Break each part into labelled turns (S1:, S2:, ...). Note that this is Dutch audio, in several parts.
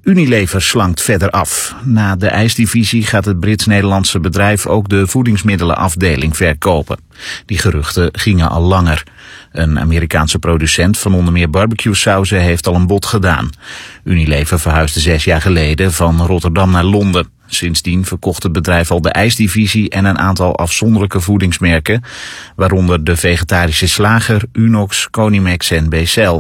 S1: Unilever slankt verder af. Na de ijsdivisie gaat het Brits-Nederlandse bedrijf ook de voedingsmiddelenafdeling verkopen. Die geruchten gingen al langer. Een Amerikaanse producent van onder meer barbecue-sauzen heeft al een bod gedaan. Unilever verhuisde 6 jaar geleden van Rotterdam naar Londen. Sindsdien verkocht het bedrijf al de ijsdivisie en een aantal afzonderlijke voedingsmerken, waaronder de vegetarische Slager, Unox, Conimex en Becel.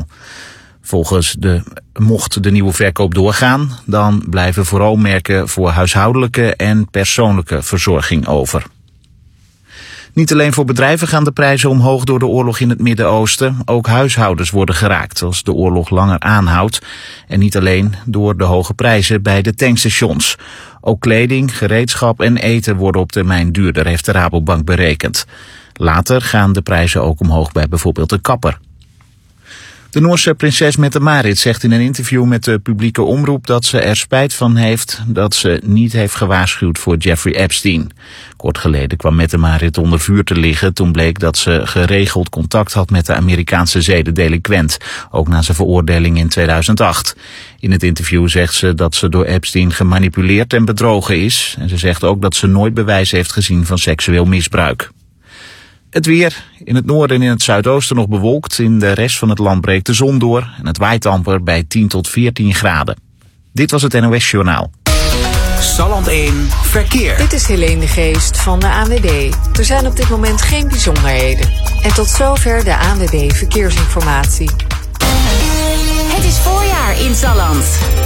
S1: Mocht de nieuwe verkoop doorgaan, dan blijven vooral merken voor huishoudelijke en persoonlijke verzorging over. Niet alleen voor bedrijven gaan de prijzen omhoog door de oorlog in het Midden-Oosten. Ook huishoudens worden geraakt als de oorlog langer aanhoudt. En niet alleen door de hoge prijzen bij de tankstations. Ook kleding, gereedschap en eten worden op termijn duurder, heeft de Rabobank berekend. Later gaan de prijzen ook omhoog bij bijvoorbeeld de kapper. De Noorse prinses Mette-Marit zegt in een interview met de publieke omroep dat ze er spijt van heeft dat ze niet heeft gewaarschuwd voor Jeffrey Epstein. Kort geleden kwam Mette-Marit onder vuur te liggen toen bleek dat ze geregeld contact had met de Amerikaanse zedendelinquent, ook na zijn veroordeling in 2008. In het interview zegt ze dat ze door Epstein gemanipuleerd en bedrogen is. En ze zegt ook dat ze nooit bewijzen heeft gezien van seksueel misbruik. Het weer. In het noorden en in het zuidoosten nog bewolkt. In de rest van het land breekt de zon door. En het waait amper bij 10 tot 14 graden. Dit was het NOS Journaal.
S2: Salland 1 Verkeer.
S3: Dit is Helene de Geest van de ANWB. Er zijn op dit moment geen bijzonderheden. En tot zover de ANWB Verkeersinformatie.
S4: Het is voorjaar in Salland.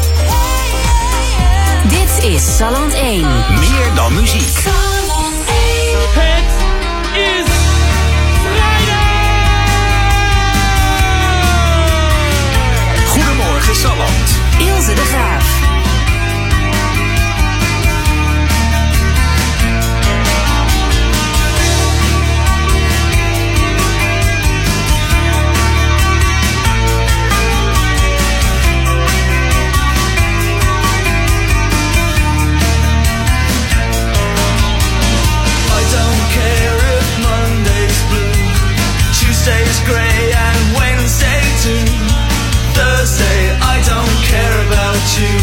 S4: Dit is Salland 1.
S2: Meer dan muziek. Goedemorgen Salland.
S4: Ilse de Graaf.
S5: I don't care if Monday's blue, Tuesday's grey and Wednesday too. Thursday, I don't care about you.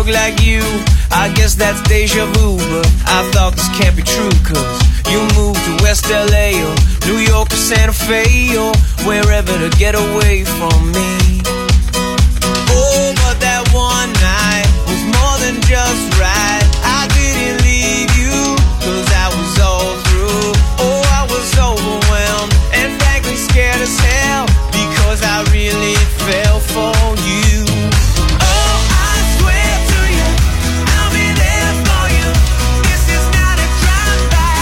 S5: look like you. I guess that's deja vu, but I thought this can't be true, cause you moved to West LA or New York or Santa Fe or wherever to get away from me. Oh, but that one night was more than just right. I didn't leave you, cause I was all through. Oh, I was overwhelmed and frankly scared as hell, because I really fell for you. Oh, I swear to you, I'll be there for you. This is not a drive-by.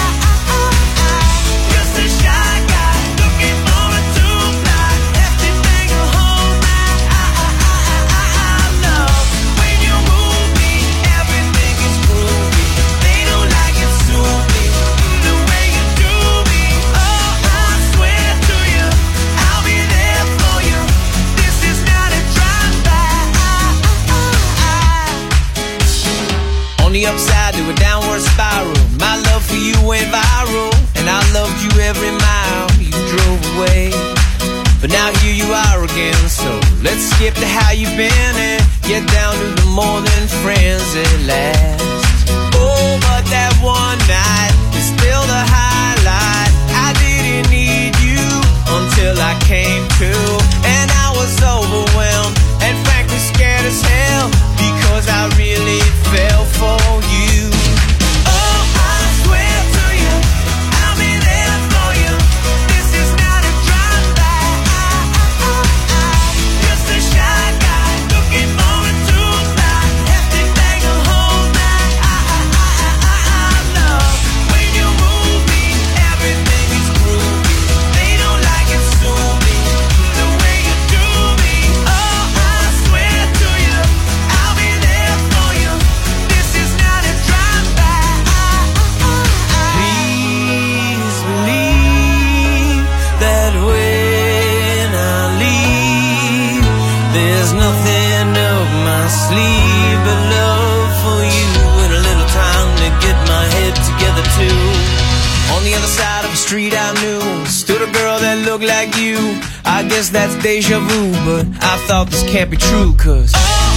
S5: Just a shy guy looking for a two-fly. Left it bang a whole night. I love when you move me. Everything is groovy. They don't like it, sue me. The way you do me. Oh, I swear to you, I'll be there for you. This is not a drive-by. On the upside to a downward spiral, my love for you went viral, and I loved you every mile you drove away. But now here you are again, so let's skip to how you've been and get down to the more than friends at last. Oh, but that one night is still the highlight. I didn't need you until I came to, and I was overwhelmed and frankly scared as hell, because I really fell for you. Oh, I swear to you, I'll be there for you. This is not a drive-by. Just a shy guy looking for a two-fly. Left it bang a whole night. I love when you move me. Everything is groovy. They don't like it, sue me. The way you do me. Oh, I swear to you, I'll be there for you. This is not a drive-by. Please believe that when I leave, there's nothing up my sleeve but love for you and a little time to get my head together too. On the other side of the street I knew stood a girl that looked like you. I guess that's deja vu, but I thought this can't be true, cause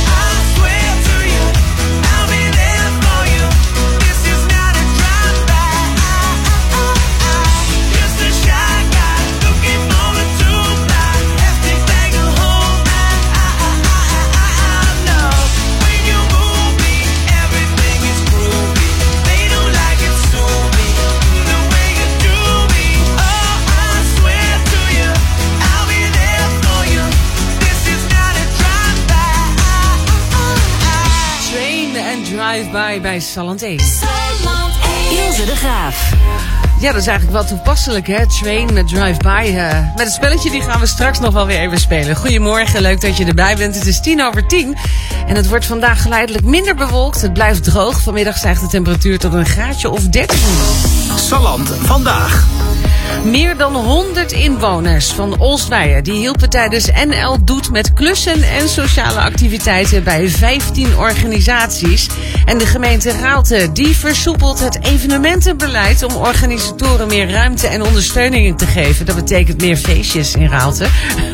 S6: Drive-by bij Salland 1.
S4: Ilse de Graaf.
S6: Ja, dat is eigenlijk wel toepasselijk, hè? Train met Drive-by. Met het spelletje die gaan we straks nog wel weer even spelen. Goedemorgen, leuk dat je erbij bent. Het is 10:10 en het wordt vandaag geleidelijk minder bewolkt. Het blijft droog. Vanmiddag stijgt de temperatuur tot een graadje of 13.
S2: Salland vandaag.
S6: Meer dan 100 inwoners van Olstweijer die hielpen tijdens NL Doet met klussen en sociale activiteiten bij 15 organisaties. En de gemeente Raalte die versoepelt het evenementenbeleid om organisatoren meer ruimte en ondersteuning te geven. Dat betekent meer feestjes in Raalte.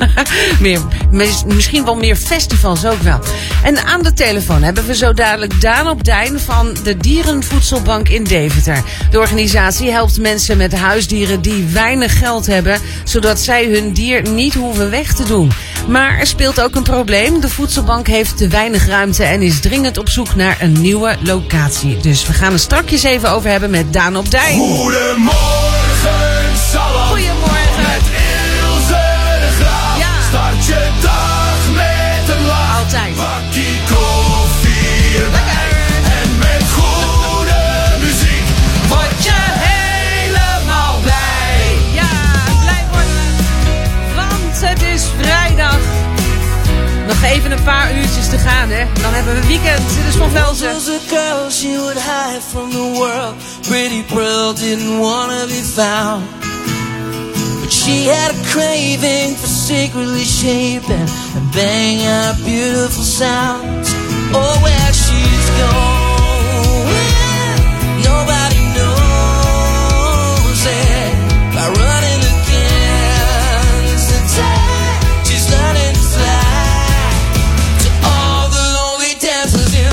S6: Misschien wel meer festivals ook wel. En aan de telefoon hebben we zo dadelijk Daan op Dijn van de Dierenvoedselbank in Deventer. De organisatie helpt mensen met huisdieren die weinig geld hebben, zodat zij hun dier niet hoeven weg te doen. Maar er speelt ook een probleem. De voedselbank heeft te weinig ruimte en is dringend op zoek naar een nieuwe locatie. Dus we gaan er strakjes even over hebben met Daan op Dijn.
S7: Goedemorgen, Salland.
S6: Goedemorgen.
S7: Met Ilse de Graaf.
S6: Ja.
S7: Start je dag met een lach.
S6: Altijd.
S7: Bakkie koffie erbij. En met goede muziek word je helemaal blij.
S6: Ja, blij worden. Want het is vrijdag. Nog even een paar uurtjes te gaan, hè. Dan hebben we weekend. Dit is Van Velzen.
S5: Was a girl, she would hide from the world. Pretty Pearl didn't wanna be found, but she had a craving for secretly shaping and banging out beautiful sounds. Oh, where she's going, nobody knows it. By running against the tide, she's learning to fly to all the lonely dancers in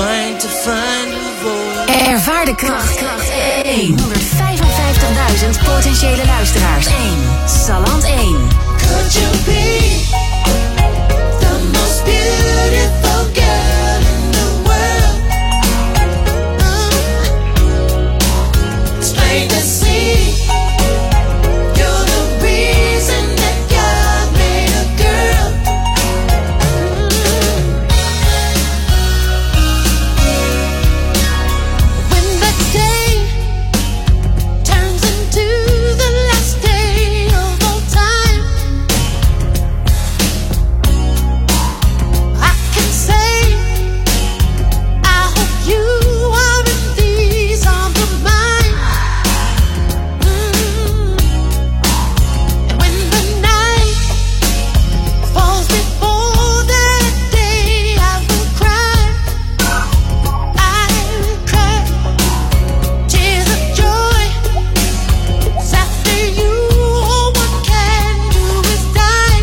S5: trying to find a voice.
S4: Ervaar de kracht. 155.000 potentiële luisteraars. 1. Salland 1.
S5: Could you be the most beautiful girl in the world? It's plain to see you're the reason that God made a girl. When the day turns into the last day of all time, I can say I hope you are in these arms of mine. And when the night falls before that day, I will cry. I will cry tears of joy. 'Cause after you, all one can do is die.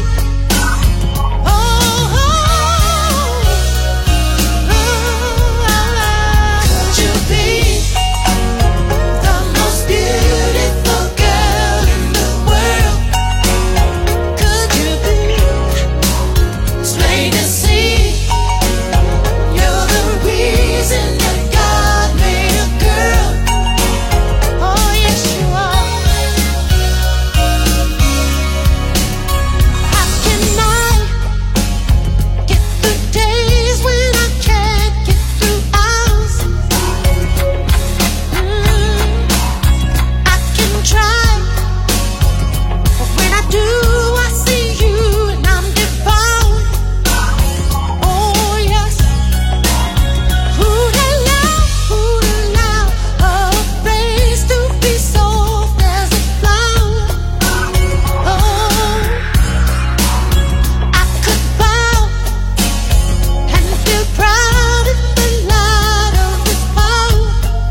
S5: Could you be the most beautiful girl in the world? Could you be? It's plain to see you're the reason that God made a girl. Oh yes you are. How can I get through days when I can't get through hours? I can try, but when I do, I see you and I'm devoured. Oh yes. Who'd allow a phrase to be soft as a flower? Oh, I could bow and feel proud in the light of His power.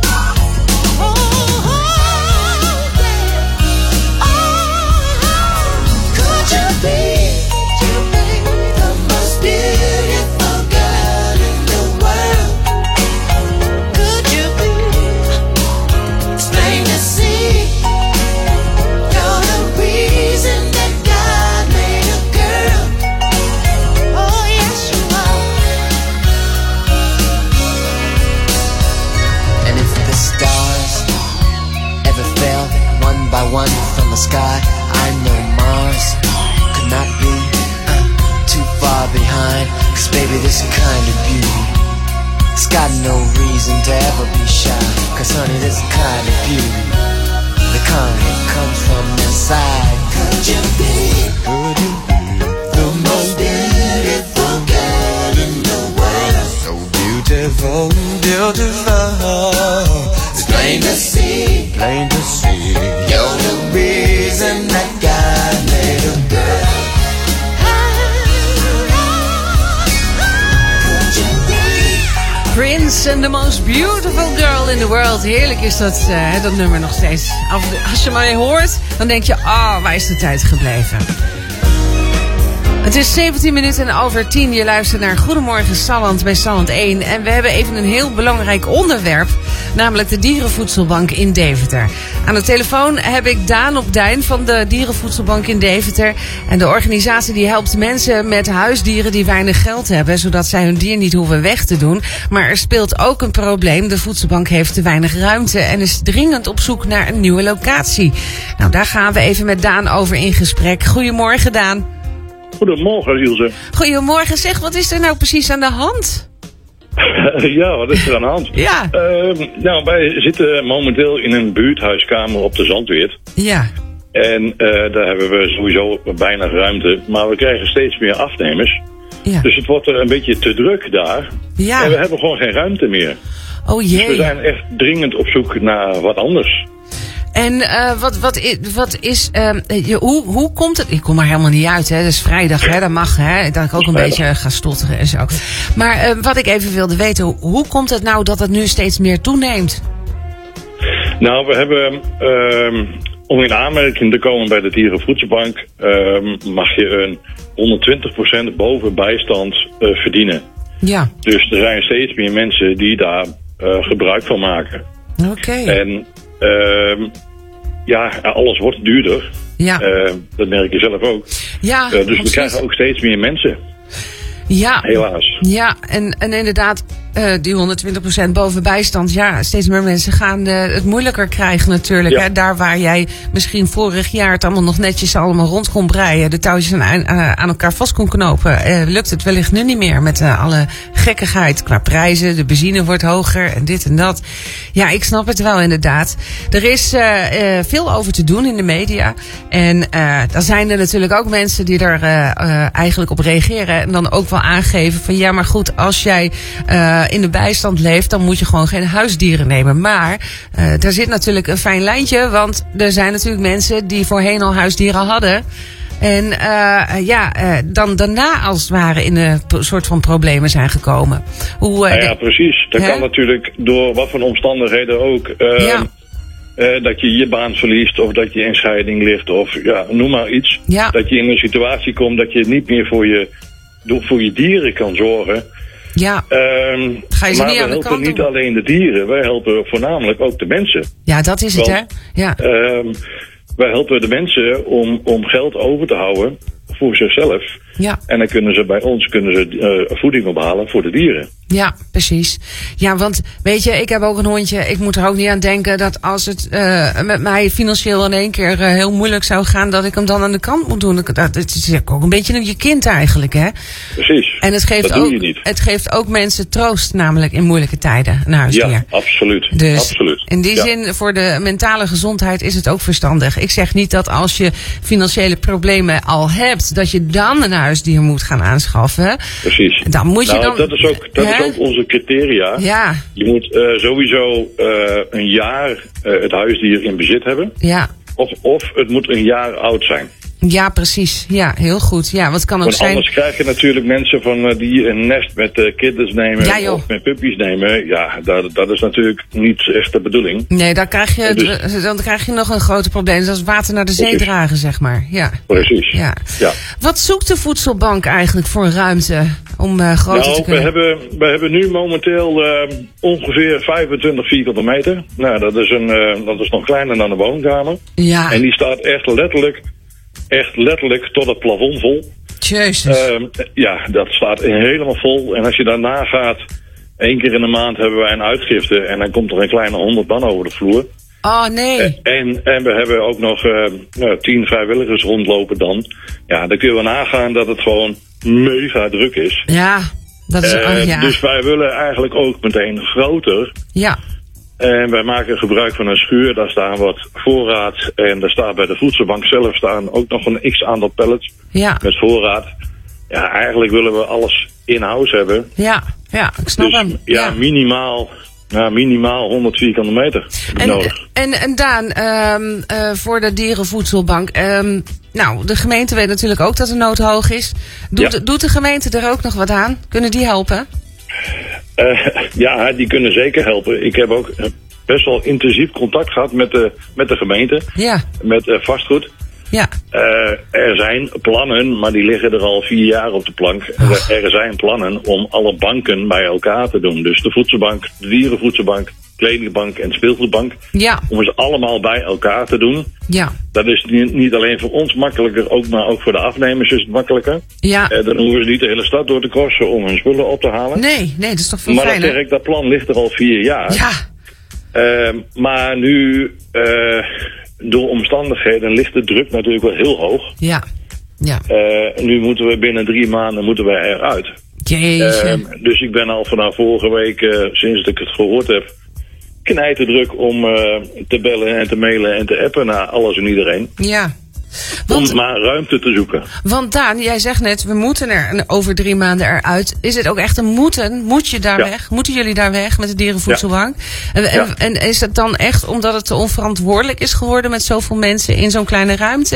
S5: Could you be the most beautiful girl in the world? Could you be? It's plain to see you're the reason that God made a girl. Oh yes you are.
S8: And if the stars ever fell one by one from the sky, I know Mars could not be too far behind. 'Cause baby, this kind of beauty, it's got no reason to ever be shy. 'Cause honey, this kind of beauty, the kind that comes from inside.
S5: Could you be the most beautiful girl in the world?
S8: So beautiful, beautiful.
S5: It's plain to see
S8: Plain to see.
S5: you're the reason that God made a girl. Could you be?
S6: Prince and the most beautiful girl in the world. Heerlijk is dat, dat nummer nog steeds. Als je maar hoort, dan denk je, waar is de tijd gebleven? Het is 17 minuten over 10. Je luistert naar Goedemorgen Salland bij Salland 1. En we hebben even een heel belangrijk onderwerp. Namelijk de Dierenvoedselbank in Deventer. Aan de telefoon heb ik Daan op Duin van de Dierenvoedselbank in Deventer. En de organisatie die helpt mensen met huisdieren die weinig geld hebben. Zodat zij hun dier niet hoeven weg te doen. Maar er speelt ook een probleem. De voedselbank heeft te weinig ruimte en is dringend op zoek naar een nieuwe locatie. Nou, daar gaan we even met Daan over in gesprek. Goedemorgen, Daan.
S9: Goedemorgen, Ilse.
S6: Goedemorgen. Zeg, wat is er nou precies aan de hand?
S9: Ja, wat is er aan de hand?
S6: Ja.
S9: Nou, wij zitten momenteel in een buurthuiskamer op de Zandweert.
S6: Ja.
S9: En daar hebben we sowieso weinig ruimte. Maar we krijgen steeds meer afnemers.
S6: Ja.
S9: Dus het wordt een beetje te druk daar.
S6: Ja.
S9: En we hebben gewoon geen ruimte meer.
S6: Oh jee.
S9: Dus we zijn echt dringend op zoek naar wat anders.
S6: En hoe komt het? Ik kom er helemaal niet uit, hè. Dat is vrijdag, hè. Dat mag, hè. Dat ik ook een beetje ga stotteren en zo. Maar wat ik even wilde weten, hoe komt het nou dat het nu steeds meer toeneemt?
S9: Nou, we hebben, om in aanmerking te komen bij de Dierenvoedselbank, mag je een 120% boven bijstand verdienen.
S6: Ja.
S9: Dus er zijn steeds meer mensen die daar gebruik van maken.
S6: Oké.
S9: En alles wordt duurder.
S6: Ja.
S9: Dat merk je zelf ook.
S6: Ja,
S9: dus we
S6: absoluut.
S9: krijgen ook steeds meer mensen.
S6: Ja.
S9: Helaas.
S6: Ja, en inderdaad, die 120% boven bijstand. Ja, steeds meer mensen gaan het moeilijker krijgen natuurlijk.
S9: Ja.
S6: Hè? Daar waar jij misschien vorig jaar het allemaal nog netjes allemaal rond kon breien. De touwtjes aan elkaar vast kon knopen. Lukt het wellicht nu niet meer met alle gekkigheid qua prijzen. De benzine wordt hoger en dit en dat. Ja, ik snap het wel inderdaad. Er is veel over te doen in de media. En dan zijn er natuurlijk ook mensen die er eigenlijk op reageren. En dan ook wel aangeven van ja, maar goed, als jij in de bijstand leeft, dan moet je gewoon geen huisdieren nemen. Maar daar zit natuurlijk een fijn lijntje, want er zijn natuurlijk mensen die voorheen al huisdieren hadden. En dan daarna als het ware in een soort van problemen zijn gekomen.
S9: Precies. Dat kan natuurlijk door wat voor omstandigheden ook. Dat je je baan verliest of dat je in scheiding ligt of noem maar iets.
S6: Ja.
S9: Dat je in een situatie komt dat je niet meer voor je dieren kan zorgen.
S6: Ja. Ga je ze
S9: maar
S6: niet
S9: we
S6: aan de
S9: helpen
S6: kant
S9: niet
S6: doen?
S9: alleen de dieren, wij helpen voornamelijk ook de mensen.
S6: Ja, dat is het, hè? Ja.
S9: Wij helpen de mensen om geld over te houden voor zichzelf.
S6: Ja.
S9: En dan kunnen ze bij ons voeding ophalen voor de dieren.
S6: Ja, precies. Ja, want weet je, ik heb ook een hondje. Ik moet er ook niet aan denken dat als het met mij financieel in één keer heel moeilijk zou gaan, dat ik hem dan aan de kant moet doen. Het is ook een beetje je kind eigenlijk, hè?
S9: Precies.
S6: En het geeft,
S9: dat doe je niet.
S6: Het geeft ook mensen troost, namelijk in moeilijke tijden, een huisdier.
S9: Ja, absoluut.
S6: Dus
S9: absoluut.
S6: in die zin, voor de mentale gezondheid is het ook verstandig. Ik zeg niet dat als je financiële problemen al hebt, dat je dan een huisdier moet gaan aanschaffen.
S9: Precies.
S6: Dan moet je dan.
S9: Dat is ook onze criteria.
S6: Ja.
S9: Je moet sowieso een jaar het huisdier in bezit hebben.
S6: Ja.
S9: Of het moet een jaar oud zijn.
S6: Ja, precies. Ja, heel goed. Ja, wat kan ook
S9: Want
S6: zijn.
S9: anders krijg je natuurlijk mensen van die een nest met kittens nemen of met puppies nemen. Ja, dat is natuurlijk niet echt de bedoeling.
S6: Nee, dan krijg je nog een groter probleem. Dat is water naar de zee dragen, zeg maar. Ja.
S9: Precies.
S6: Ja.
S9: Ja.
S6: Wat zoekt de voedselbank eigenlijk voor ruimte om groter te kunnen?
S9: We hebben nu momenteel ongeveer 25 vierkante meter. Nou, dat is nog kleiner dan de woonkamer.
S6: Ja.
S9: En die staat echt letterlijk tot het plafond vol.
S6: Jezus.
S9: Dat staat helemaal vol. En als je daarna gaat, 1 keer in de maand hebben wij een uitgifte. En dan komt er een kleine 100 man over de vloer.
S6: Oh, nee.
S9: En we hebben ook nog 10 vrijwilligers rondlopen dan. Ja, dan kun je wel nagaan dat het gewoon mega druk is.
S6: Ja, dat is...
S9: Dus wij willen eigenlijk ook meteen groter.
S6: Ja.
S9: En wij maken gebruik van een schuur, daar staan wat voorraad. En daar staat bij de voedselbank zelf staan ook nog een x-aantal pallets met voorraad. Ja, eigenlijk willen we alles in-house hebben.
S6: Ja, ik snap
S9: dus,
S6: hem.
S9: Ja, minimaal 100 vierkante meter nodig.
S6: En Daan, voor de dierenvoedselbank. De gemeente weet natuurlijk ook dat de nood hoog is. Doet de gemeente er ook nog wat aan? Kunnen die helpen?
S9: Die kunnen zeker helpen. Ik heb ook best wel intensief contact gehad met de gemeente.
S6: Ja.
S9: Met vastgoed.
S6: Ja.
S9: Er zijn plannen, maar die liggen er al 4 jaar op de plank. Er zijn plannen om alle banken bij elkaar te doen. Dus de voedselbank, de dierenvoedselbank, kledingbank en speelgoedbank.
S6: Ja.
S9: Om ze allemaal bij elkaar te doen.
S6: Ja.
S9: Dat is niet alleen voor ons makkelijker, maar ook voor de afnemers is het makkelijker.
S6: Ja.
S9: Dan hoeven ze niet de hele stad door te crossen om hun spullen op te halen.
S6: Nee, dat is toch veel
S9: maar
S6: fijner.
S9: dat plan ligt er al 4 jaar.
S6: Ja.
S9: Maar nu, door omstandigheden, ligt de druk natuurlijk wel heel hoog.
S6: Ja.
S9: Nu moeten we binnen 3 maanden eruit.
S6: Jeetje.
S9: Dus ik ben al vanaf vorige week, sinds ik het gehoord heb, knijterdruk om te bellen en te mailen en te appen naar alles en iedereen.
S6: Ja.
S9: Om maar ruimte te zoeken.
S6: Want Daan, jij zegt net, we moeten er over 3 maanden eruit. Is het ook echt een moeten? Moet je daar weg? Moeten jullie daar weg met de dierenvoedselbank? Ja. En is het dan echt omdat het te onverantwoordelijk is geworden met zoveel mensen in zo'n kleine ruimte?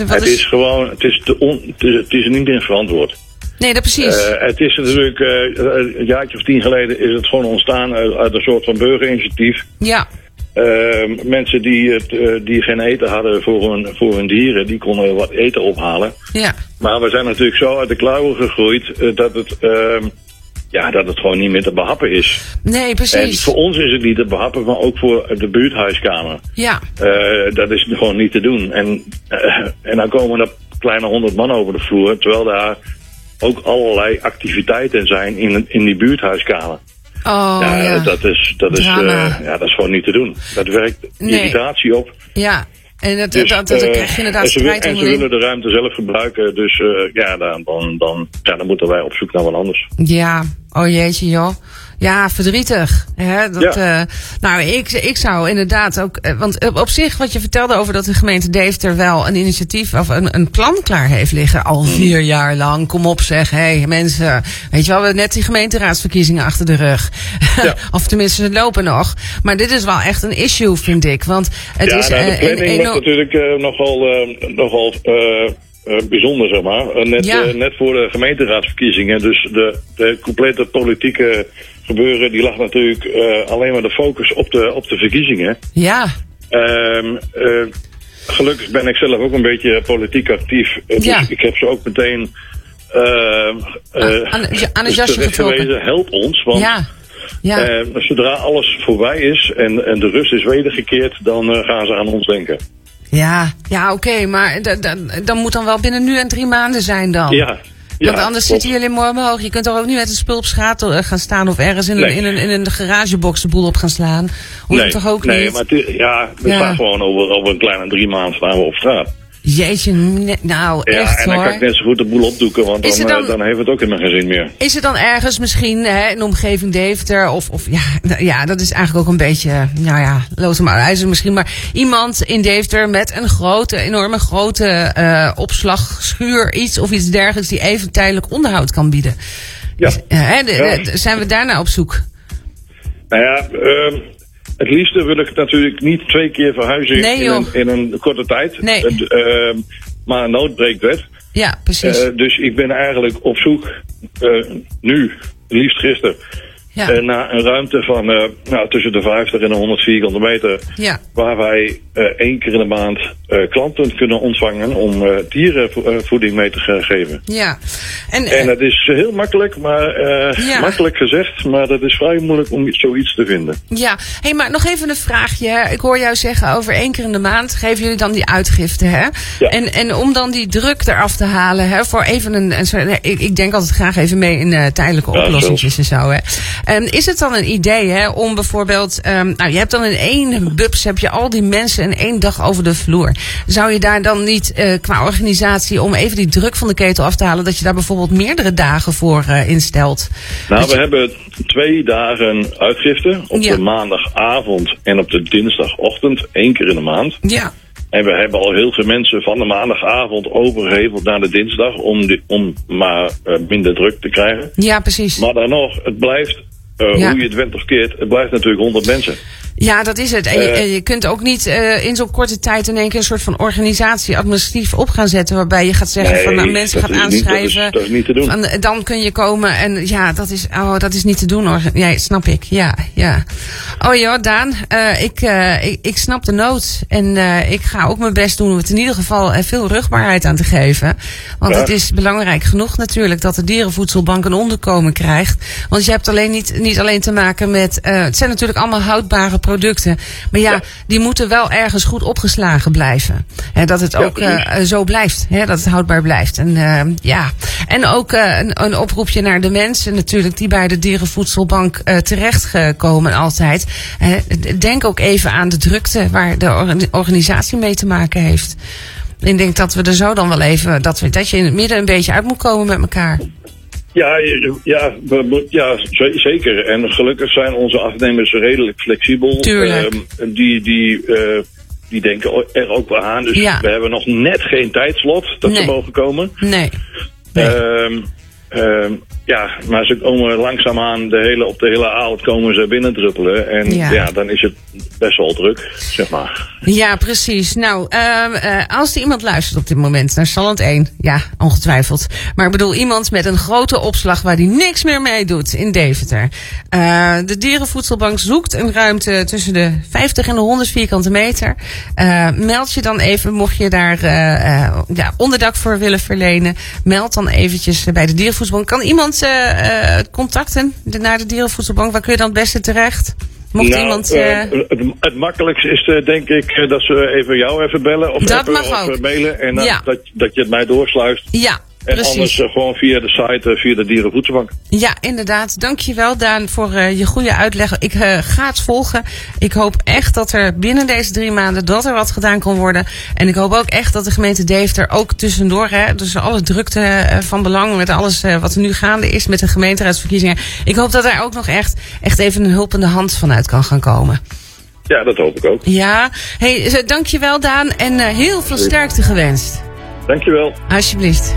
S6: Het is niet eens verantwoord. Nee, dat precies.
S9: Het is natuurlijk, een jaartje of 10 geleden is het gewoon ontstaan uit een soort van burgerinitiatief.
S6: Ja.
S9: Mensen die geen eten hadden voor hun dieren, die konden wat eten ophalen.
S6: Ja.
S9: Maar we zijn natuurlijk zo uit de klauwen gegroeid dat het dat het gewoon niet meer te behappen is.
S6: Nee, precies.
S9: En voor ons is het niet te behappen, maar ook voor de buurthuiskamer.
S6: Ja.
S9: Dat is gewoon niet te doen. En dan komen er kleine 100 man over de vloer, terwijl daar ook allerlei activiteiten zijn in die buurthuiskamer. Dat is gewoon niet te doen. Dat werkt irritatie op.
S6: Ja. En dan krijg je inderdaad strijd
S9: en ze willen de ruimte zelf gebruiken. Dus dan moeten wij op zoek naar wat anders.
S6: Ja, oh jeetje joh. Ja, verdrietig. Hè? Ik zou inderdaad ook... Want op zich, wat je vertelde over dat de gemeente Deventer wel een initiatief of een plan klaar heeft liggen. Al 4 jaar lang. Kom op zeg. Hey, mensen. Weet je wel, we hebben net die gemeenteraadsverkiezingen achter de rug. Ja. Of tenminste, ze lopen nog. Maar dit is wel echt een issue, vind ik. Want het is...
S9: de planning was natuurlijk nogal bijzonder, zeg maar. Net voor de gemeenteraadsverkiezingen. Dus de complete politieke gebeuren, die lag natuurlijk alleen maar de focus op de verkiezingen.
S6: Ja.
S9: Gelukkig ben ik zelf ook een beetje politiek actief. Dus ik heb ze ook meteen
S6: aan het jasje getrokken.
S9: Help ons, want zodra alles voorbij is en de rust is wedergekeerd, dan gaan ze aan ons denken.
S6: Ja, oké, maar dan moet dan wel binnen nu en 3 maanden zijn dan. Ja. Want anders zitten jullie mooi omhoog. Je kunt toch ook niet met een spul op straat gaan staan of ergens in een garagebox de boel op gaan slaan. Hoeft toch ook niet?
S9: Nee, maar we staan gewoon over een kleine 3 maanden staan we op straat.
S6: Jeetje, nou echt
S9: en dan kan ik net zo goed de boel opdoeken, want dan heeft het ook helemaal geen zin meer.
S6: Is er dan ergens misschien in de omgeving Deventer of dat is eigenlijk ook een beetje, loos maar ijzer misschien, maar iemand in Deventer met een enorme grote opslagschuur, iets dergelijks die even tijdelijk onderhoud kan bieden. Ja. Zijn we daarna op zoek?
S9: Nou ja, het liefste wil ik natuurlijk niet 2 keer verhuizen in een korte tijd.
S6: Nee.
S9: Maar noodbreekt.
S6: Ja, precies.
S9: Dus ik ben eigenlijk op zoek, nu, liefst gisteren, naar een ruimte van tussen de 50 en de 100 vierkante meter. Ja. Waar wij 1 keer in de maand klanten kunnen ontvangen om dierenvoeding mee te geven.
S6: Ja.
S9: En het is heel makkelijk, makkelijk gezegd, maar dat is vrij moeilijk om zoiets te vinden.
S6: Ja, maar nog even een vraagje. Hè. Ik hoor jou zeggen over 1 keer in de maand geven jullie dan die uitgifte. Hè? Ja. En om dan die druk eraf te halen, voor even ik denk altijd graag even mee in tijdelijke oplossingjes en zo. Hè. Is het dan een idee om bijvoorbeeld, je hebt dan in 1 bubs heb je al die mensen in 1 dag over de vloer. Zou je daar dan niet qua organisatie om even die druk van de ketel af te halen, dat je daar bijvoorbeeld meerdere dagen voor instelt?
S9: Nou, we hebben 2 dagen uitgifte op de maandagavond en op de dinsdagochtend 1 keer in de maand. Ja. En we hebben al heel veel mensen van de maandagavond overgeheveld naar de dinsdag om maar minder druk te krijgen. Ja, precies. Maar dan nog, het blijft, hoe je het went of keert, het blijft natuurlijk 100 mensen.
S6: Ja, dat is het. En je kunt ook niet in zo'n korte tijd in één keer een soort van organisatie administratief op gaan zetten. Waarbij je gaat zeggen mensen gaat aanschrijven.
S9: Dat is niet te doen.
S6: Dan kun je komen en dat is niet te doen. Ja, snap ik. Ja. Oh joh, Daan, ik snap de nood. En ik ga ook mijn best doen om het in ieder geval veel rugbaarheid aan te geven. Want het is belangrijk genoeg natuurlijk dat de dierenvoedselbank een onderkomen krijgt. Want je hebt niet alleen te maken met, het zijn natuurlijk allemaal houdbare producten. Maar die moeten wel ergens goed opgeslagen blijven. Dat het ook zo blijft. Dat het houdbaar blijft. En ook een oproepje naar de mensen natuurlijk die bij de dierenvoedselbank terechtkomen altijd. Denk ook even aan de drukte waar de organisatie mee te maken heeft. Ik denk dat we er zo dan wel even, dat je in het midden een beetje uit moet komen met elkaar.
S9: Ja, zeker. En gelukkig zijn onze afnemers redelijk flexibel.
S6: Tuurlijk.
S9: Die denken er ook wel aan. Dus we hebben nog net geen tijdslot dat ze mogen komen.
S6: Nee.
S9: Maar ze komen langzaamaan op de hele avond komen ze binnendruppelen. En dan is het best wel druk, zeg maar.
S6: Ja, precies. Nou, als er iemand luistert op dit moment naar Salland 1, ja, ongetwijfeld. Maar ik bedoel, iemand met een grote opslag waar die niks meer mee doet in Deventer. De dierenvoedselbank zoekt een ruimte tussen de 50 en de 100 vierkante meter. Meld je dan even, mocht je daar onderdak voor willen verlenen. Meld dan eventjes bij de dierenvoedselbank. Kan iemand contacten naar de dierenvoedselbank? Waar kun je dan het beste terecht? Mocht iemand...
S9: Het makkelijkste is denk ik dat ze jou even bellen of
S6: dat
S9: appen
S6: mag
S9: of
S6: ook.
S9: mailen. En dat je het mij doorsluist.
S6: Ja.
S9: En
S6: precies.
S9: anders gewoon via de site, via de dierenvoedselbank.
S6: Ja, inderdaad. Dankjewel, Daan, voor je goede uitleg. Ik ga het volgen. Ik hoop echt dat er binnen deze 3 maanden dat er wat gedaan kan worden. En ik hoop ook echt dat de gemeente Deventer ook tussendoor, dus alle drukte van belang met alles wat er nu gaande is met de gemeenteraadsverkiezingen. Ik hoop dat daar ook nog echt even een hulpende hand vanuit kan gaan komen.
S9: Ja, dat hoop ik ook.
S6: Ja, dankjewel, Daan, en heel veel sterkte gewenst.
S9: Dankjewel.
S6: Alsjeblieft.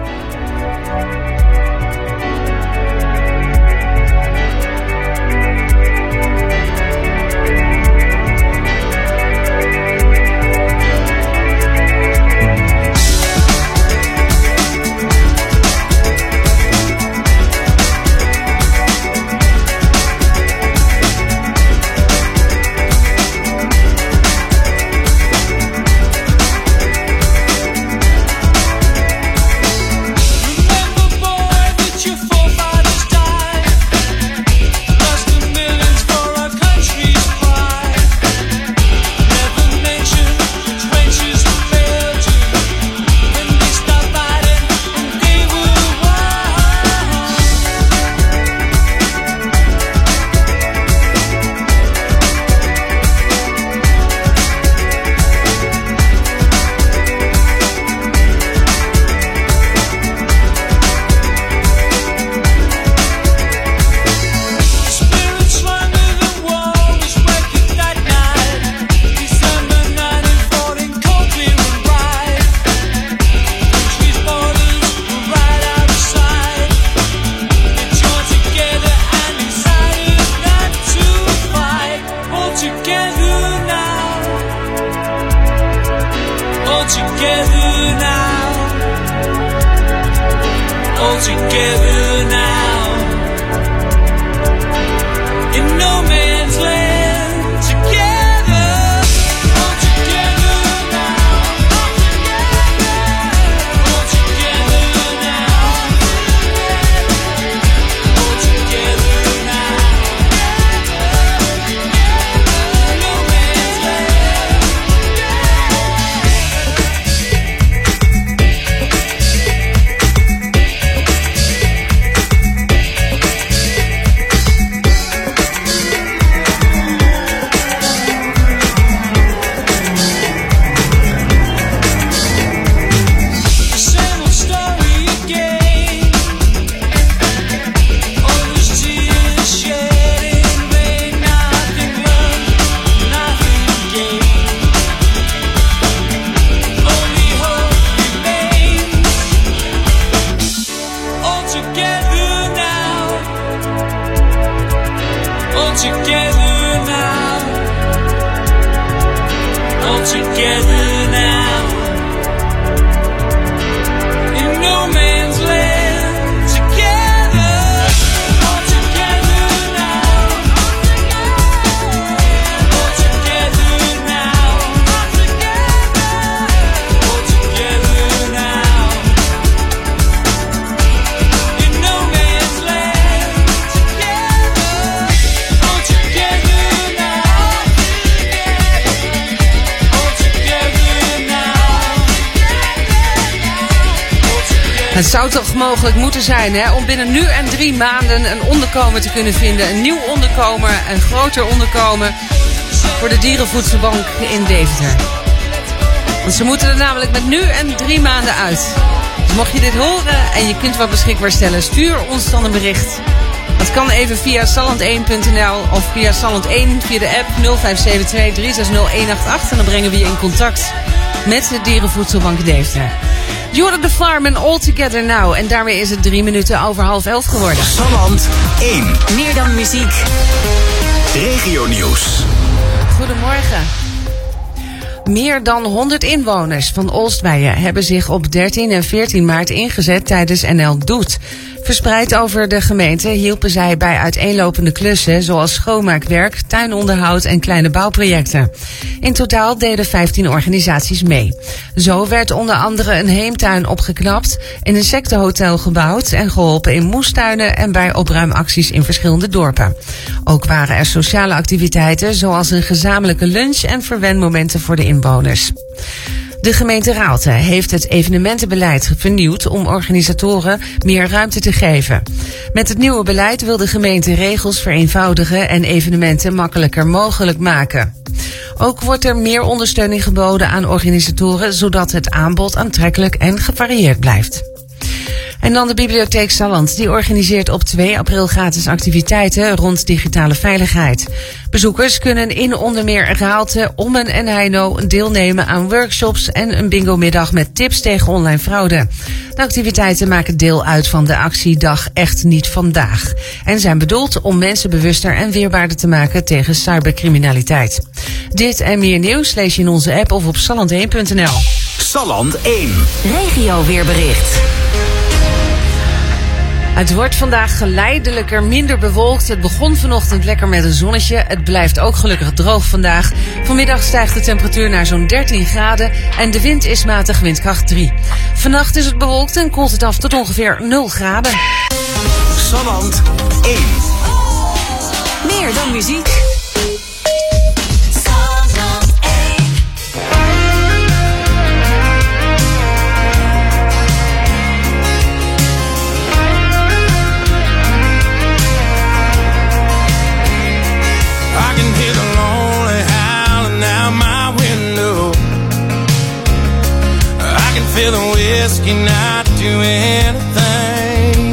S6: Het zou toch mogelijk moeten zijn, hè, om binnen nu en 3 maanden een onderkomen te kunnen vinden. Een nieuw onderkomen, een groter onderkomen voor de dierenvoedselbank in Deventer. Want ze moeten er namelijk met nu en 3 maanden uit. Dus mocht je dit horen en je kunt wat beschikbaar stellen, stuur ons dan een bericht. Dat kan even via salland1.nl of via Salland1 via de app 0572 360188. En dan brengen we je in contact met de dierenvoedselbank in Deventer. Jordan the Farm en All Together Now. En daarmee is het 3 minuten over 10:30 geworden.
S2: Salland 1.
S4: Meer dan muziek.
S2: Regionieuws.
S6: Goedemorgen. Meer dan 100 inwoners van Oostweijen hebben zich op 13 en 14 maart ingezet tijdens NL Doet. Verspreid over de gemeente hielpen zij bij uiteenlopende klussen zoals schoonmaakwerk, tuinonderhoud en kleine bouwprojecten. In totaal deden 15 organisaties mee. Zo werd onder andere een heemtuin opgeknapt, een insectenhotel gebouwd en geholpen in moestuinen en bij opruimacties in verschillende dorpen. Ook waren er sociale activiteiten zoals een gezamenlijke lunch en verwenmomenten voor de inwoners. De gemeente Raalte heeft het evenementenbeleid vernieuwd om organisatoren meer ruimte te geven. Met het nieuwe beleid wil de gemeente regels vereenvoudigen en evenementen makkelijker mogelijk maken. Ook wordt er meer ondersteuning geboden aan organisatoren, zodat het aanbod aantrekkelijk en gevarieerd blijft. En dan de Bibliotheek Salland. Die organiseert op 2 april gratis activiteiten rond digitale veiligheid. Bezoekers kunnen in onder meer Raalte, Ommen en Heino deelnemen aan workshops en een bingomiddag met tips tegen online fraude. De activiteiten maken deel uit van de actiedag Echt Niet Vandaag. En zijn bedoeld om mensen bewuster en weerbaarder te maken tegen cybercriminaliteit. Dit en meer nieuws lees je in onze app of op salland1.nl.
S2: Salland 1.
S4: Regio weerbericht.
S6: Het wordt vandaag geleidelijker minder bewolkt. Het begon vanochtend lekker met een zonnetje. Het blijft ook gelukkig droog vandaag. Vanmiddag stijgt de temperatuur naar zo'n 13 graden en de wind is matig, windkracht 3. Vannacht is het bewolkt en koelt het af tot ongeveer 0 graden.
S2: Salland 1.
S4: Meer dan muziek.
S10: Feel the whiskey not do anything.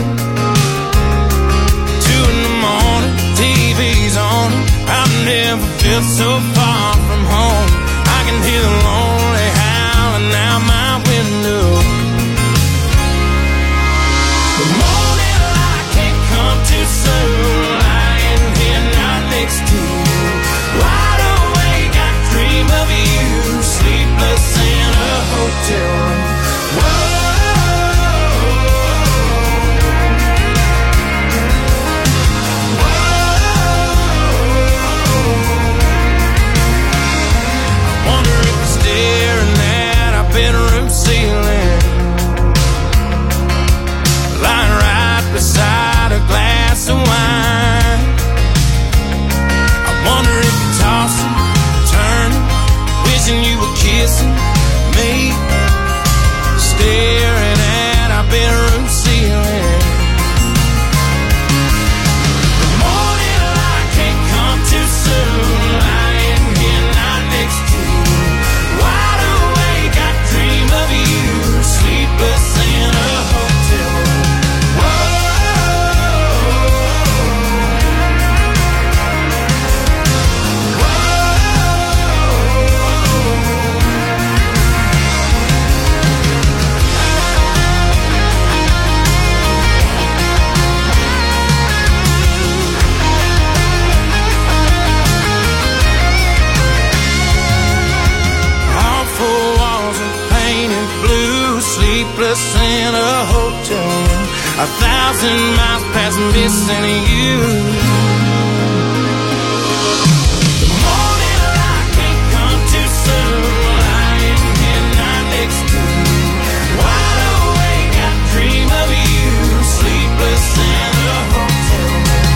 S10: 2 in the morning, TV's on. I've never felt so far from home. I can hear the lonely howling out my window. The morning light can't come too soon. Lying here not next to you, wide awake, I dream of you, sleepless in a hotel room. Bedroom ceiling, lying right beside a glass of wine. I wonder if you're tossing, turning, wishing you were kissing me, staring at our bedroom ceiling. The morning light can't come too soon. Lying here not next to you, wide awake, I dream of you, sleepless in a hotel room. Sleepless in a hotel room, 1,000 miles past missing you. The morning light can't come too soon. Lying here not next to you, wide awake, I dream of you, sleepless in a hotel room.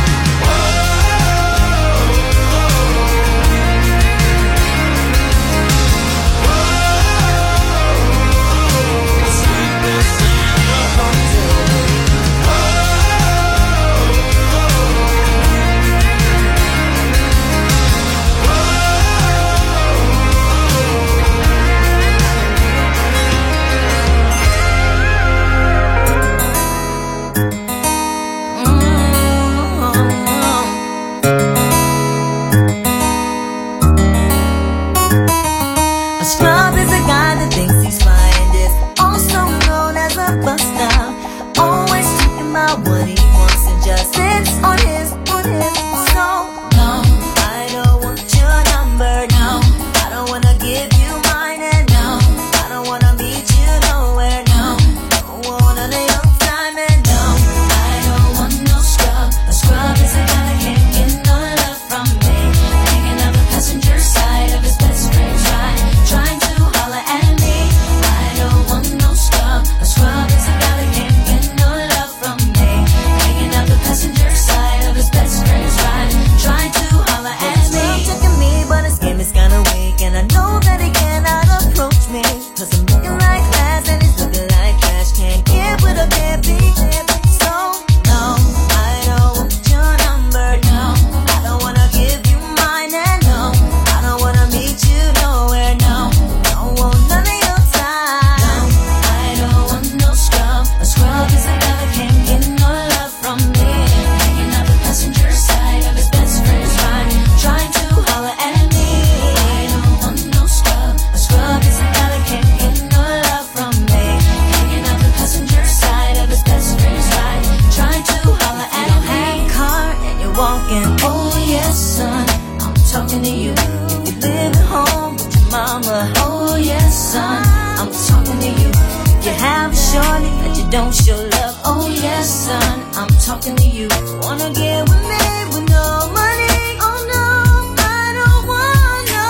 S11: talking to you. If you live at home with your mama, oh yes, son, I'm talking to you. If you have a shorty that you don't show love, oh yes, son, I'm talking to you. Wanna get with me with no money? Oh no, I don't want no.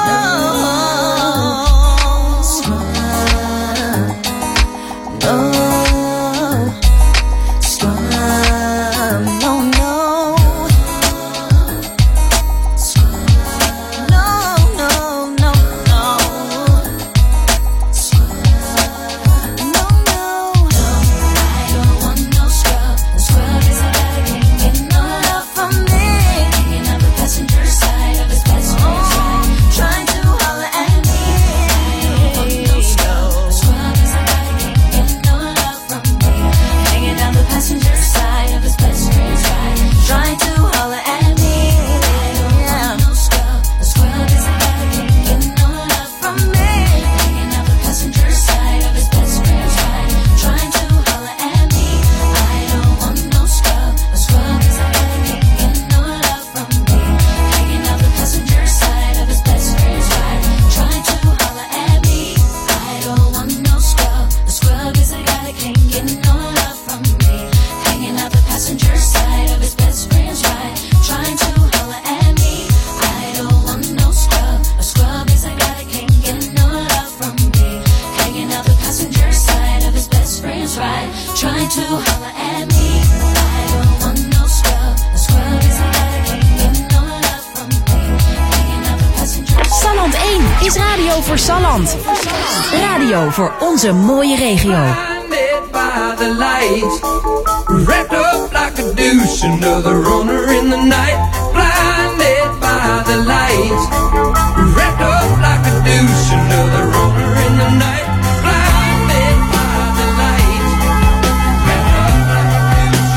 S4: Radio voor onze mooie regio.
S10: Blinded by the lights, wrapped up like a douche, another runner in the night. Blinded by the lights, wrapped up like a douche, another runner in the night. Blinded by the lights, wrapped up like a douche.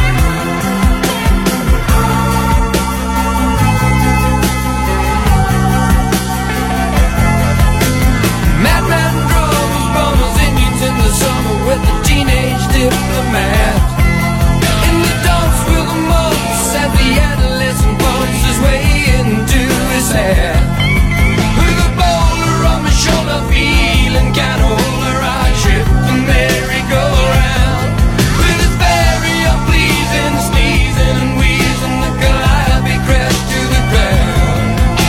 S10: Madman drums, bombers, Indians in the summer with the teenage diplomat. In the dumps with the mumps as the adolescent bumps his way into his hair. With a boulder on my shoulder, feeling kinda older, I trip the merry-go-round. With his very unpleasing sneezing and wheezing, the calliope crashed to the ground.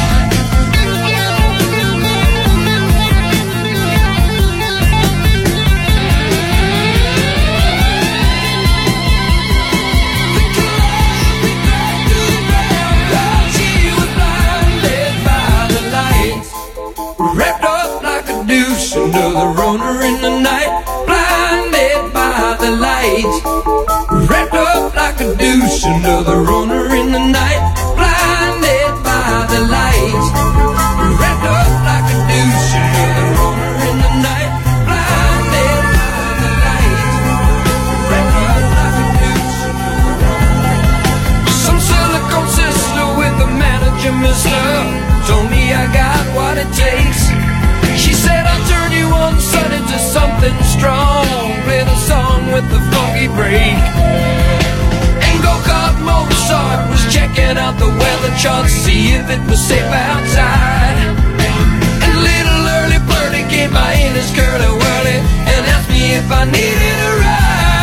S10: She was blinded by the lights, wrapped up like a douche, another runner in the night. Blinded by the lights, wrapped up like a douche, another runner in the night. Blinded by the lights, wrapped up like a douche, another runner in the night. Blinded by the lights, wrapped up like a douche, another runner. Some silicone sister with the manager, Miss Love, told me I got what it takes. She said I'll turn you on sun into something strong. Play the song with the funky break. And go-kart Mozart was checking out the weather chart, see if it was safe outside. And little early birdie came by in his curly-whirly and asked me if I needed a ride.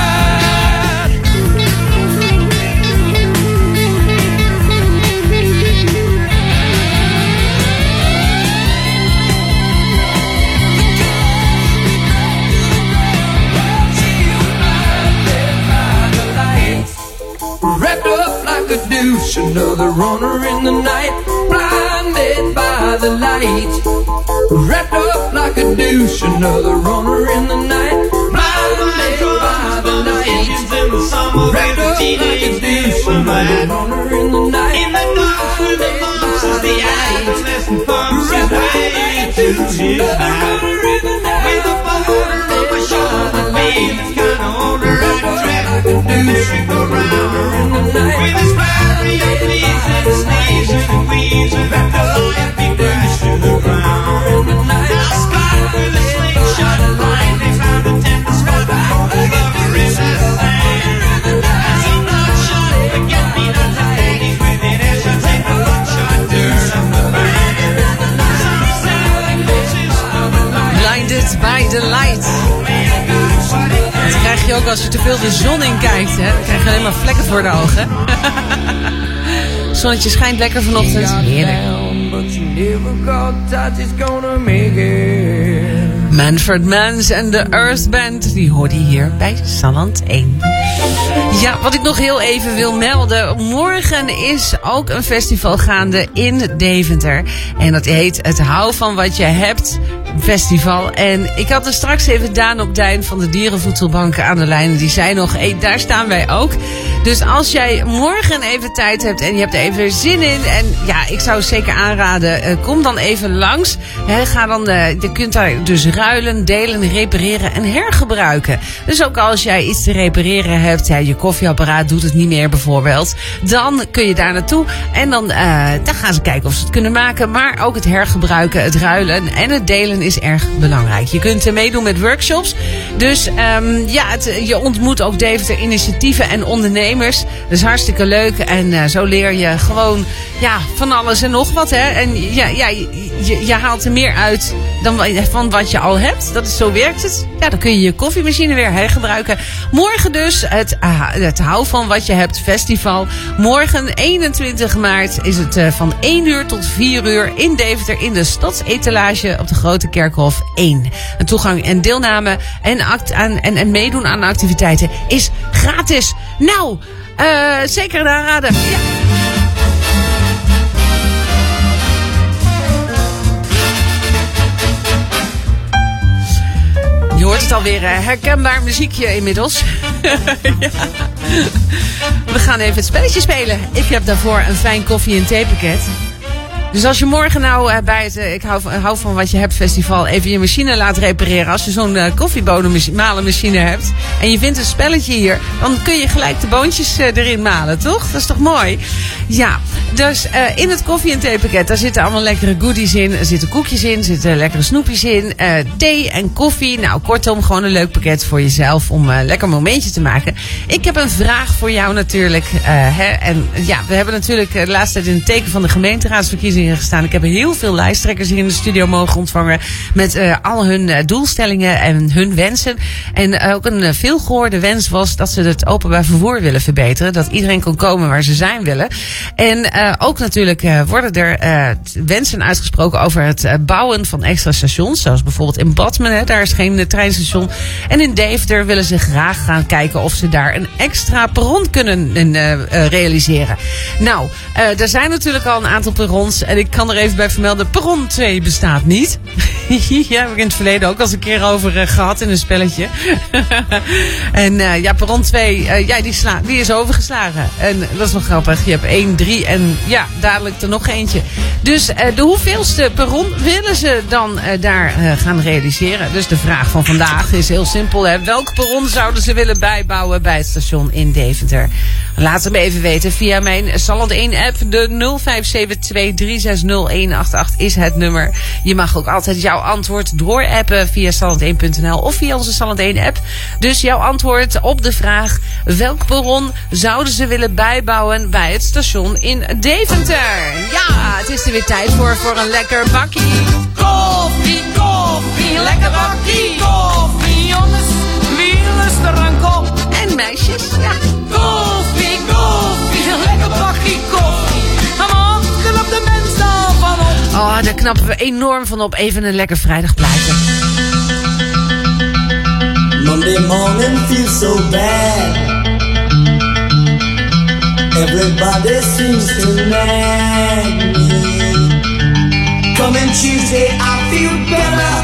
S10: Wrapped up like a douche, another runner in the night. Blinded by the light, wrapped up like a douche, another runner in the night. Blinded by the light, wrapped up like a douche, another runner in the night. In the dark with the bumps of the adolescent bumps, wrapped up like a douche, another runner in the night. With a boulder on my shoulder, feeling kinda older, I trip like a douche, go round. With his fiery please and sneezing and wheezing, wrapped up like a douche to the ground. Now spot with a slingshot and lightning, found a temper spot over his land. As a bloodshot, forget-me-not ladies with an ass, I take a bloodshot to some
S6: je ook als je te veel de zon in kijkt. Hè? Dan krijg je alleen maar vlekken voor de ogen. Zonnetje schijnt lekker vanochtend. Heerlijk. Manfred Mans en de Earth Band, die hoorde je hier bij Salland 1. Ja, wat ik nog heel even wil melden. Morgen is ook een festival gaande in Deventer. En dat heet het Hou van wat je hebt festival. En ik had er straks even Daan op Dijn van de Dierenvoedselbank aan de lijn. Die zei nog, daar staan wij ook. Dus als jij morgen even tijd hebt en je hebt er even zin in. En ja, ik zou zeker aanraden, kom dan even langs. Ga dan, je kunt daar dus ruilen, delen, repareren en hergebruiken. Dus ook als jij iets te repareren hebt, je koffieapparaat doet het niet meer bijvoorbeeld, dan kun je daar naartoe. En dan gaan ze kijken of ze het kunnen maken. Maar ook het hergebruiken, het ruilen en het delen is erg belangrijk. Je kunt meedoen met workshops. Dus je ontmoet ook Deventer initiatieven en ondernemers. Dat is hartstikke leuk. En zo leer je gewoon van alles en nog wat. Hè. En je haalt er meer uit dan van wat je al hebt. Zo werkt het. Ja, dan kun je je koffiemachine weer hergebruiken. Morgen dus het Hou van wat je hebt festival. Morgen 21 maart is het van 1 uur tot 4 uur in Deventer in de stadsetalage op de Grote Kerkhof 1. En toegang en deelname en meedoen aan activiteiten is gratis. Nou, zeker een aanrader. Ja. Je hoort het alweer, herkenbaar muziekje inmiddels. Ja. We gaan even het spelletje spelen. Ik heb daarvoor een fijn koffie- en theepakket. Dus als je morgen nou bij het Ik hou van wat je hebt festival even je machine laat repareren. Als je zo'n koffiebonenmalenmachine hebt en je vindt een spelletje hier, dan kun je gelijk de boontjes erin malen, toch? Dat is toch mooi? Ja, dus in het koffie- en theepakket, daar zitten allemaal lekkere goodies in. Er zitten koekjes in, er zitten lekkere snoepjes in. Thee en koffie. Nou, kortom, gewoon een leuk pakket voor jezelf om een lekker momentje te maken. Ik heb een vraag voor jou natuurlijk. En ja, we hebben natuurlijk de laatste tijd in het teken van de gemeenteraadsverkiezingen gestaan. Ik heb heel veel lijsttrekkers hier in de studio mogen ontvangen met al hun doelstellingen en hun wensen. En ook een veelgehoorde wens was dat ze het openbaar vervoer willen verbeteren. Dat iedereen kon komen waar ze zijn willen. En ook natuurlijk worden er wensen uitgesproken over het bouwen van extra stations. Zoals bijvoorbeeld in Badmen, daar is geen treinstation. En in Deventer willen ze graag gaan kijken of ze daar een extra perron kunnen realiseren. Nou, er zijn natuurlijk al een aantal perrons. En ik kan er even bij vermelden, perron 2 bestaat niet. Ja, heb ik in het verleden ook al eens een keer over gehad in een spelletje. En perron 2, die is overgeslagen. En dat is wel grappig. Je hebt 1, 3 en dadelijk er nog eentje. Dus de hoeveelste perron willen ze dan daar gaan realiseren? Dus de vraag van vandaag is heel simpel. Welk perron zouden ze willen bijbouwen bij het station in Deventer? Laat het me even weten via mijn Salland 1 app. De 0572360188 is het nummer. Je mag ook altijd jouw antwoord doorappen via salland1.nl of via onze Salland 1 app. Dus jouw antwoord op de vraag: welk perron zouden ze willen bijbouwen bij het station in Deventer? Ja, het is er weer tijd voor een lekker bakkie.
S7: Koffie, koffie, lekker bakkie. Koffie, jongens, wie lust er aan kop?
S6: En meisjes, ja.
S7: Koffie, koffie, lekker bakkie koffie. Man, knap de mens al van op.
S6: Oh, daar knappen we enorm van op. Even een lekker vrijdagplaatje.
S12: Monday morning feels so bad. Everybody seems to nag me. Coming Tuesday I feel better.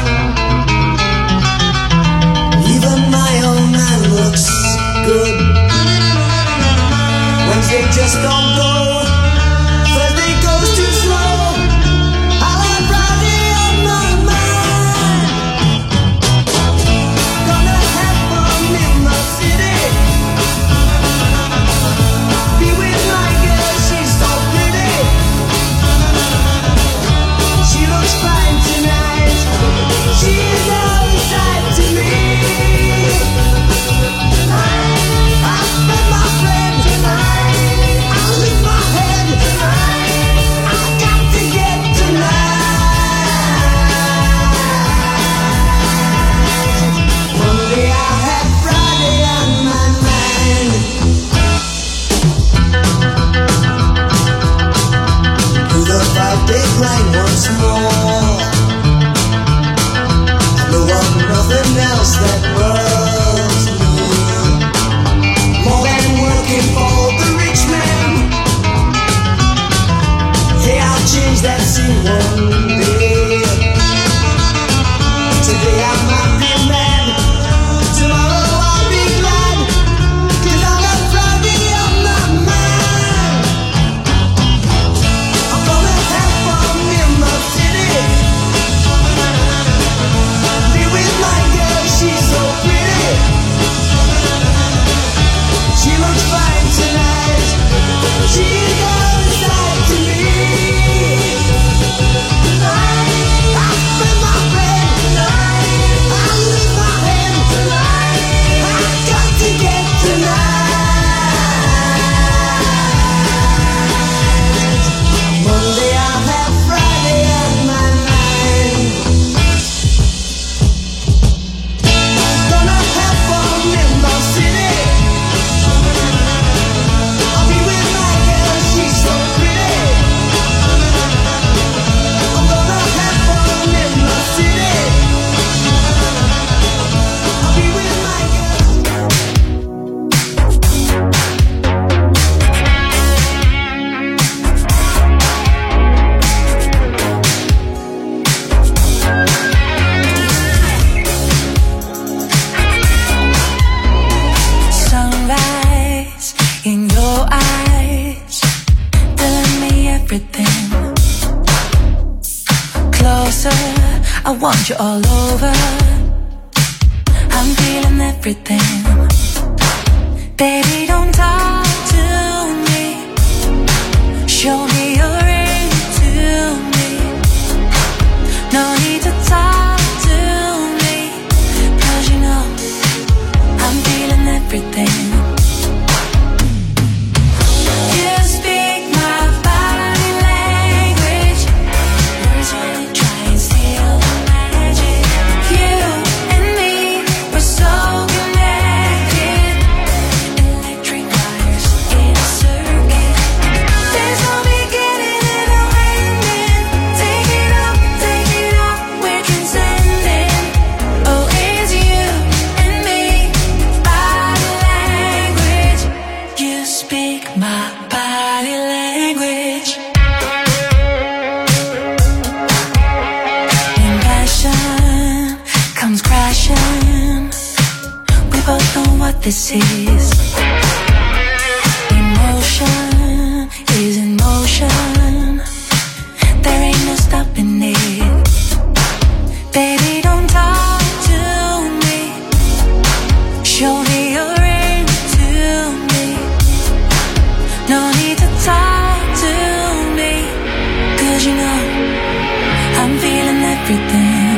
S12: Even my own man looks good. Wednesday just don't go. Thursday goes too slow. I'll have Friday on my mind. Gonna have fun in my city. Be with my girl, she's so pretty. It rang once more. I know of nothing else that moves me more than working for the rich man. Hey, I'll change that scene one day. Today I might be mad, tomorrow I'll be glad, 'cause I got Friday on my mind. I'm gonna have fun in my city, be with my girl, she's so pretty. She looks fine tonight, she goes side to me. I spend my friend, I lose my hand, I got to get tonight. Monday I'll have Friday on my mind. Gonna have fun in my city, I'll be with my girl, she's so pretty. I'm gonna have fun in my city, I'll be with my girl.
S11: Sunrise in your eyes, telling me everything. Closer, I want you all over. I'm feeling everything. Baby, don't talk to me. Show me you're into me. No need to talk to me, 'cause you know I'm feeling everything. You speak my body language. Words only try and steal the magic. You and me, we're so connected. Electric wires in a circuit. There's no beginning and no ending. Take it up, we're transcending. Oh, it's you and me, body language. You speak my body language. In passion comes crashing. We both know what this is. Emotion is in motion. There ain't no stopping it. Baby, don't talk to me. Show me you're into me. No need to talk to me, 'cause you know I'm feeling everything.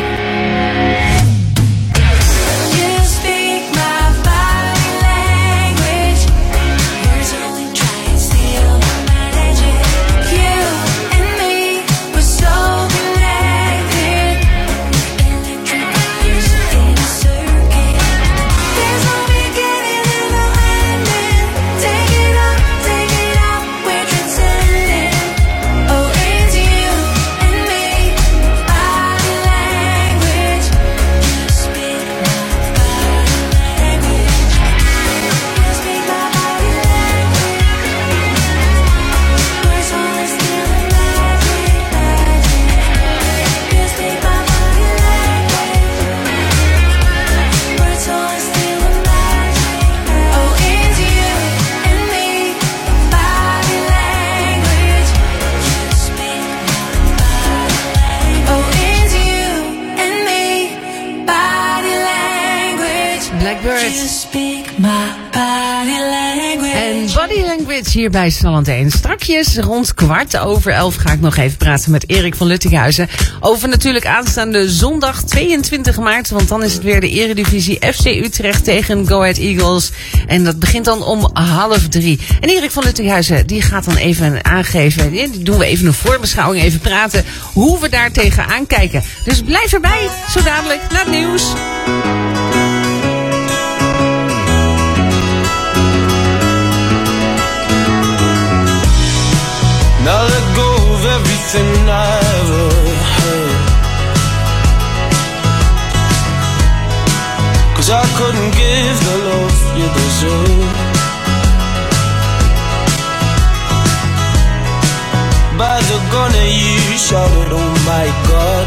S11: You speak my body language. Words only try and steal the magic. You and me, we're so connected. Electric wires in a circuit. There's no beginning and no ending. Take it up, we're transcending. Oh, it's you and me, body language. You speak my body language. You speak my body language. Words only steal the magic. You speak my body language. Words only steal the magic. Oh, it's you and me, body language. You speak my body language. Oh, it's you and me, body language.
S6: Blackbird.
S11: You speak my body language.
S6: En Body Language hier bij Salland 1. Strakjes rond 11:15 ga ik nog even praten met Erik van Luttighuizen. Over natuurlijk aanstaande zondag 22 maart. Want dan is het weer de Eredivisie FC Utrecht tegen Go Ahead Eagles. En dat begint dan om 2:30. En Erik van Luttighuizen die gaat dan even aangeven. Die doen we even een voorbeschouwing, even praten hoe we daar tegenaan kijken. Dus blijf erbij, zo dadelijk naar het nieuws.
S10: Now let go of everything I couldn't give the love you deserve. By the gunner you shouted, oh my God.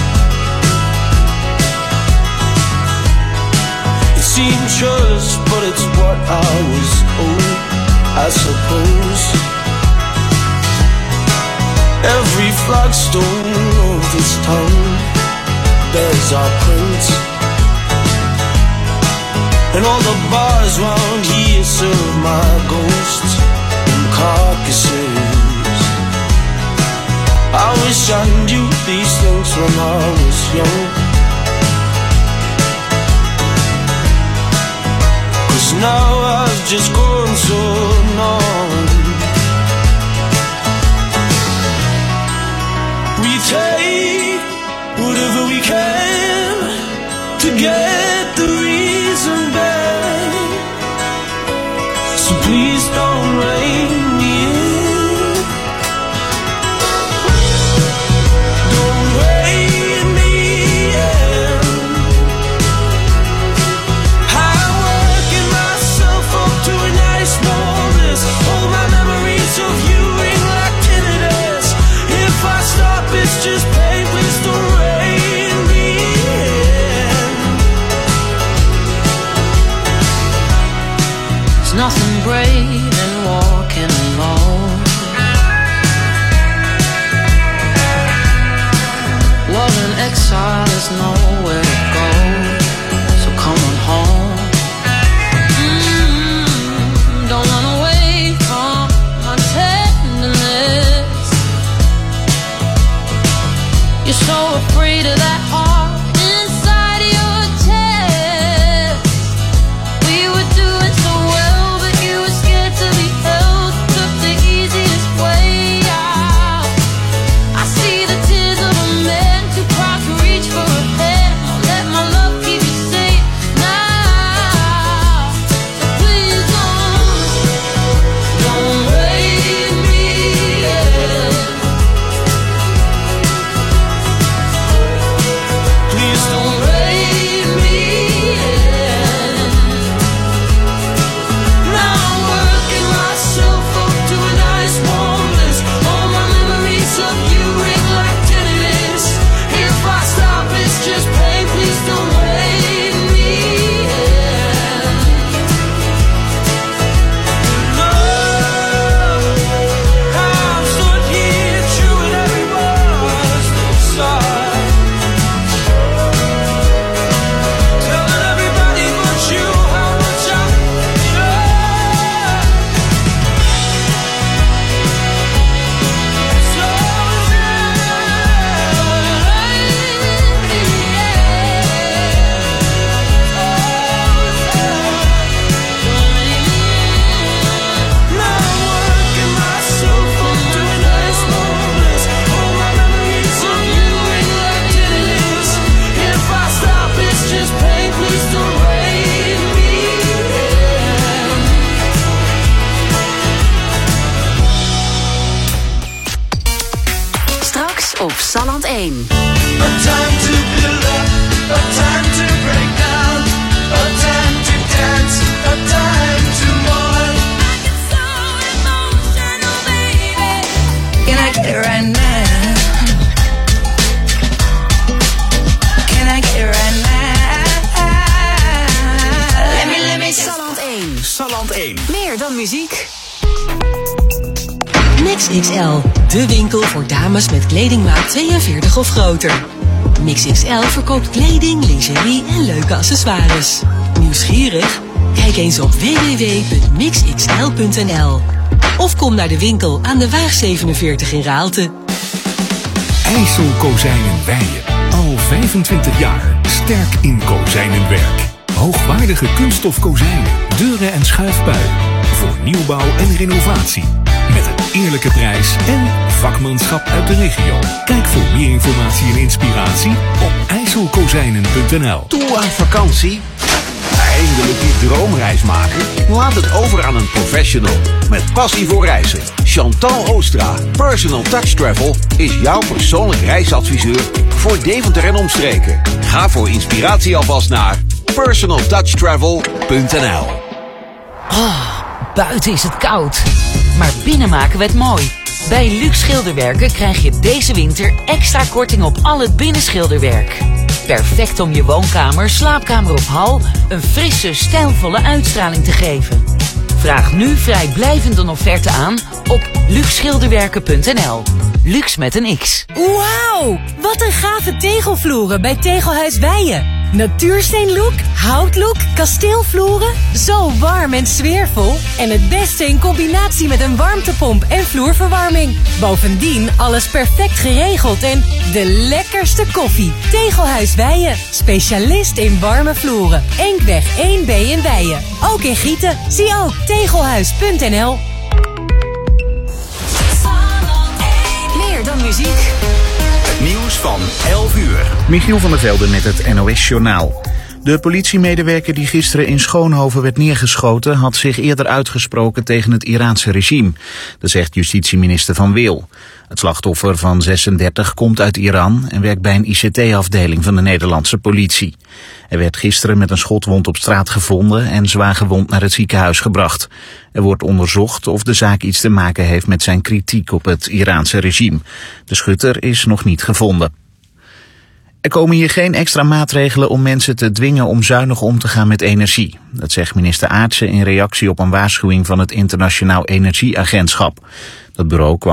S10: It seemed just, but it's what I was owed, I suppose. Every flagstone of this town bears our print, and all the bars round here serve my ghosts and carcasses. I wish I knew these things when I was young, 'cause now I've just grown so numb. We take whatever we can to get the reason back, so please don't rein me in. Don't rein me in. I'm working myself up to a nice smallness. All my memories of you ring like tinnitus. If I stop, it's just pain. Please don't rein me in.
S13: There's nothing brave in walking alone. Love in exile, there's nowhere to go, so come on home. Don't run away from my tenderness. You're so afraid of that heart inside your chest. We were doing so well, but you were scared to be held. Took the easiest way out. I see the tears of a man too proud to reach for a hand. I'll let my love keep you safe now. So please don't rein me in.
S10: Please don't rein me in. Now I'm working myself up to a nice warmness. All my memories of you ring like tinnitus. If I stop, it's just pain. Please don't rein me in. No, I'm stood here chewing every word inside, telling everybody but you how much I care. So now I'm working myself up to a nice warmness. All my memories of you ring like tinnitus. If I stop, it's just pain. Please don't rein me in.
S4: Straks op Salland 1.
S10: A time to build up, a time to break down, a time to dance, a time to mourn.
S12: Can I get it right now? Can I get it right now? Let me
S4: Salland 1.
S2: Salland 1.
S4: Meer dan muziek.
S14: Mix XL, de winkel voor dames met kledingmaat 42 of groter. Mix XL verkoopt kleding, lingerie en leuke accessoires. Nieuwsgierig? Kijk eens op www.mixxl.nl of kom naar de winkel aan de Waag 47 in Raalte.
S15: IJssel Kozijnen Weijen. Al 25 jaar sterk in kozijnenwerk. Hoogwaardige kunststof kozijnen, deuren en schuifpuien. Voor nieuwbouw en renovatie. Met een eerlijke prijs en vakmanschap uit de regio. Kijk voor meer informatie en inspiratie op ijsselkozijnen.nl.
S2: Toe aan vakantie? Eindelijk die droomreis maken? Laat het over aan een professional. Met passie voor reizen. Chantal Oostra, Personal Touch Travel, is jouw persoonlijk reisadviseur voor Deventer en omstreken. Ga voor inspiratie alvast naar personaltouchtravel.nl.
S16: Oh, buiten is het koud. Maar binnen maken we het mooi. Bij Luxe Schilderwerken krijg je deze winter extra korting op al het binnenschilderwerk. Perfect om je woonkamer, slaapkamer of hal een frisse, stijlvolle uitstraling te geven. Vraag nu vrijblijvend een offerte aan op luxeschilderwerken.nl. Luxe met een X.
S14: Wauw, wat een gave tegelvloeren bij Tegelhuis Weijen. Natuursteenlook, houtlook, kasteelvloeren. Zo warm en sfeervol. En het beste in combinatie met een warmtepomp en vloerverwarming. Bovendien alles perfect geregeld en de lekkerste koffie. Tegelhuis Weijen, specialist in warme vloeren. Enkweg 1B in Weijen. Ook in Gieten. Zie ook tegelhuis.nl.
S4: Meer dan muziek.
S15: Het nieuws van 11 uur.
S1: Michiel van der Velde met het NOS-journaal. De politiemedewerker die gisteren in Schoonhoven werd neergeschoten had zich eerder uitgesproken tegen het Iraanse regime. Dat zegt justitieminister Van Wil. Het slachtoffer van 36 komt uit Iran en werkt bij een ICT-afdeling van de Nederlandse politie. Hij werd gisteren met een schotwond op straat gevonden en zwaar gewond naar het ziekenhuis gebracht. Er wordt onderzocht of de zaak iets te maken heeft met zijn kritiek op het Iraanse regime. De schutter is nog niet gevonden. Er komen hier geen extra maatregelen om mensen te dwingen om zuinig om te gaan met energie. Dat zegt minister Aartsen in reactie op een waarschuwing van het Internationaal Energieagentschap. Dat bureau kwam